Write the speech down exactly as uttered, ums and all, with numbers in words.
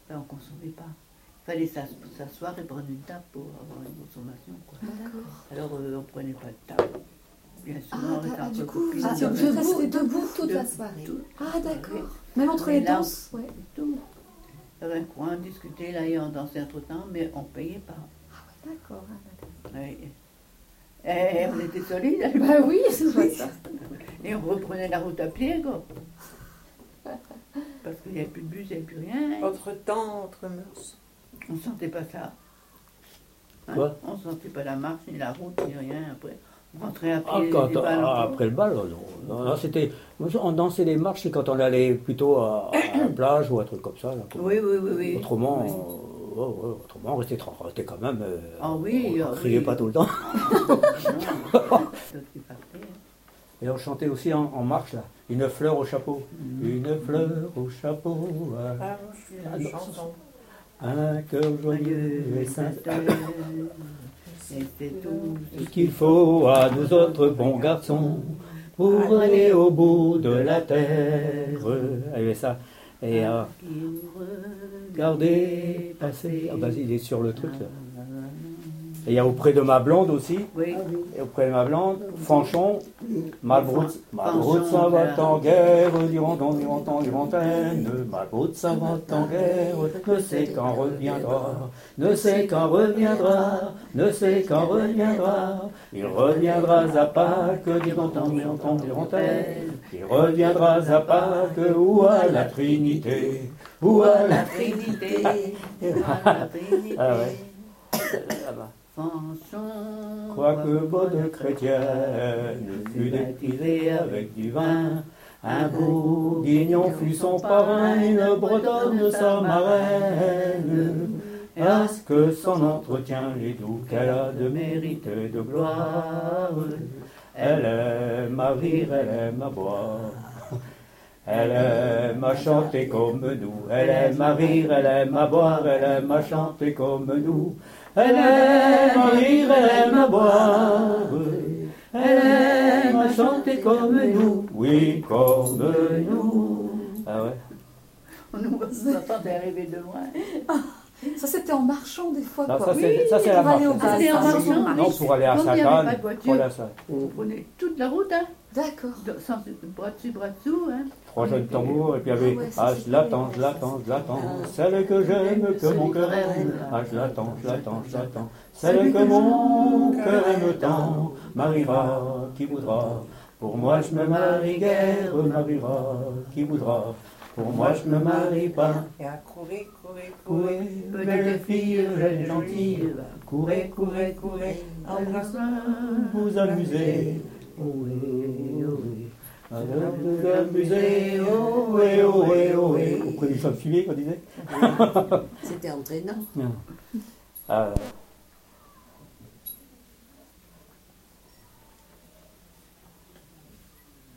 ben, on ne consommait pas. Il fallait s'asseoir et prendre une table pour avoir une consommation. Quoi. Alors euh, on ne prenait pas de table. Bien sûr, Ah, on restait ah, entre du coup, copines. vous étiez Ah, obligés de debout, rester debout toute la soirée. Tout. Ah d'accord. Même entre Et les là, danses, ouais. Tout. Il y avait un coin, on discutait, là, et on dansait entre temps, mais on ne payait pas. Ah ouais, d'accord. Ah, Oui. Et on était solides. hein. bah oui, c'est vrai ça. Et on reprenait la route à pied, quoi. Parce qu'il n'y avait plus de bus, il n'y avait plus rien. Autre temps, autre mœurs. On ne sentait pas ça. Hein? Quoi? On ne sentait pas la marche, ni la route, ni rien. Après, on rentrait à pied. Ah, quand, les balles ah, en après le bal, non. non, non c'était, on dansait les marches, c'est quand on allait plutôt à, à la plage ou un truc comme ça. Là, Oui, oui, oui, oui. Autrement, Oui. euh, ouais, ouais, autrement on restait, tra- on restait quand même. Euh, Ah oui, on ah ne criait oui. pas tout le temps. D'autres qui partaient. Et on chantait aussi en, en marche, là. Une fleur au chapeau. Une fleur au chapeau. euh, Ah, moi, je suis Ah, une non. chanson. Un cœur joyeux et sincère. Et c'est tout Ce qu'il faut à nous autres bons garçons pour aller au bout de la terre. Il y avait ça. Et euh, regardez passer. Ah bah, il est sur le truc là. Et il y a auprès de ma blonde aussi. Oui. Et auprès de ma blonde, Fanchon, Malbroute, Malbroute Fanchon, ça va là. en guerre, diront-on, diront-on, diront-on, Malbroute ça va en guerre, ne sait quand reviendra, ne sait quand reviendra, ne sait quand reviendra, il reviendra à Pâques, diront-on, diront-on, diront-on, il reviendra à Pâques ou à la Trinité, ou à la Trinité. La Trinité. Ah ouais. Là-bas. Fanchon, Quoique bonne chrétienne fut baptisée avec du vin, un bourguignon fut son parrain, une bretonne sa marraine. À ce que son entretien les doux qu'elle a de mérite et de gloire, elle aime à rire, elle aime à boire. Elle aime à chanter comme nous, elle aime à rire, elle aime à boire, elle aime à chanter comme nous. Elle aime à rire, elle aime à boire, elle aime à chanter comme nous, oui, comme nous. Ah ouais. On nous entendait arriver de loin. Ça c'était en marchant des fois Non, quoi. ça c'est ça, c'est la pour aller au marche. bal. Ah, c'est en ça, marchant. marche. Non, pour aller à Comme il n'y avait Sainte-Anne, pas de pour aller voiture, à ça. on prenait toute la route, hein, D'accord. de- sans bras dessus, bras dessous. Hein. Trois jeunes tambours, et puis il y avait Ah ouais, ça, Ah, c'est je l'attends, pas je mal, l'attends, ça, je l'attends, celle que j'aime, que mon cœur aime. Ah, je l'attends, je l'attends, je l'attends, celle que mon cœur aime tant, mariera qui voudra. Pour moi, je me marie guère, mariera qui voudra. Pour moi, je me marie pas. Et à courir, courir, Courez, courir. belle fille, jeune gentille, courez, courez, courez, vous amusez. Ohé, ohé. Vous amusez, ohé, ohé, ohé. Auprès du chauve-filet, qu'on disait. C'était entraînant. Ah,